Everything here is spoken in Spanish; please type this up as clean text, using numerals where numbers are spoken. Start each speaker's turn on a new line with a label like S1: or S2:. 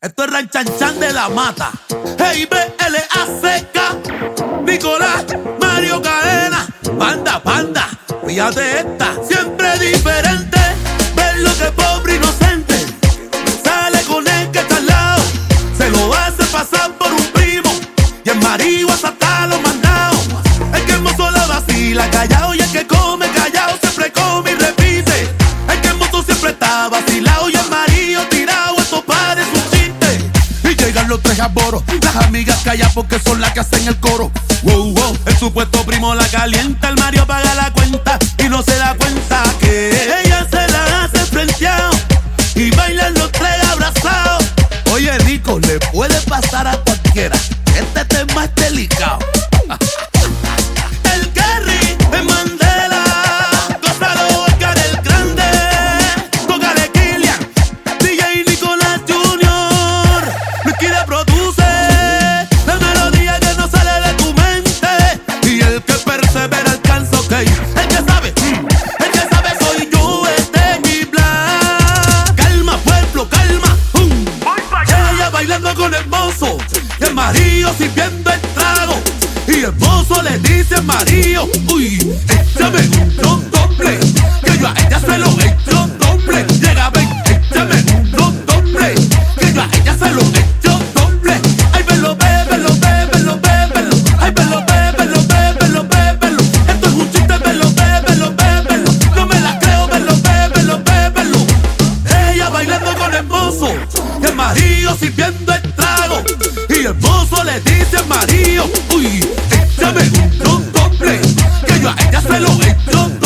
S1: Esto es Ranchanchan de la Mata. Hey, B-L-A-C-K. Nicolás, Mario Cadena. Panda, panda. Fíjate esta. Siempre diferente. Ver lo que pobre inocente. Sale con el que está al lado. Se lo hace pasar por un primo. Y en Mario hasta los mandados. El que hermoso la vacila callado. Y el que come callado siempre come y repite. El que hermoso siempre está vacilado. Y el Mario tirado. Esto parece un chiste. Y llegan los tres aboros. Las amigas callan porque son las que hacen el coro. Wow, wow. El supuesto primo la calienta. El Mario paga la cuenta. Y no se da cuenta que ella se la hace frenteado. Y bailan los tres abrazados. Oye, Rico, le puede pasar a cualquiera. Este tema es delicado. El Kerry es Mandela. Gózalo, Oscar el Grande. Tócale Kilian, DJ Nicolás Jr. Lucky le produce la melodía que no sale de tu mente. Y el que persevera alcanza, ok. El que sabe soy yo, este es mi plan. Calma, pueblo, calma. Ella bailando con el mozo. Y el Mario sirviendo el trago. Y el mozo le dice a Mario: uy, échame un ron doble. Que yo a ella se lo echo doble. Llega, ven, échame un ron doble. Que yo a ella se lo echo doble. Ay, velo, bébelo, bébelo, bébelo. Ay, velo, bébelo, bébelo, bébelo. Esto es un chiste, velo, bébelo, bébelo. No me la creo, velo, bébelo, bébelo. Ella bailando con el mozo. Y el Mario sirviendo el trago. Y el mozo le dice a Mario: uy, échame un ron doble. Que yo a ella se lo echo doble.